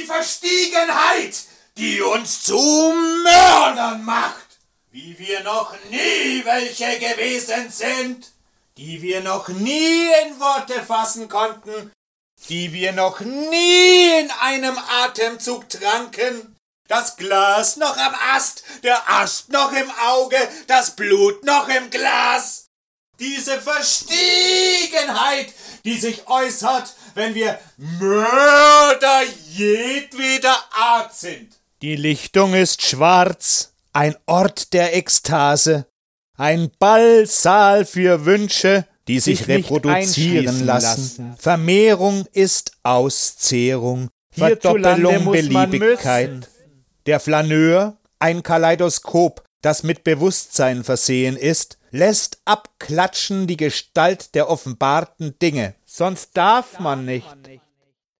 Die Verstiegenheit, die uns zu Mördern macht, wie wir noch nie welche gewesen sind, die wir noch nie in Worte fassen konnten, die wir noch nie in einem Atemzug tranken, das Glas noch am Ast, der Ast noch im Auge, das Blut noch im Glas. Diese Verstiegenheit, die sich äußert, wenn wir Mörder jedweder Art sind. Die Lichtung ist schwarz, ein Ort der Ekstase, ein Ballsaal für Wünsche, die sich reproduzieren lassen. Vermehrung ist Auszehrung, Verdoppelung Beliebigkeit. Der Flaneur, ein Kaleidoskop, das mit Bewusstsein versehen ist, lässt abklatschen die Gestalt der offenbarten Dinge. Sonst darf man nicht.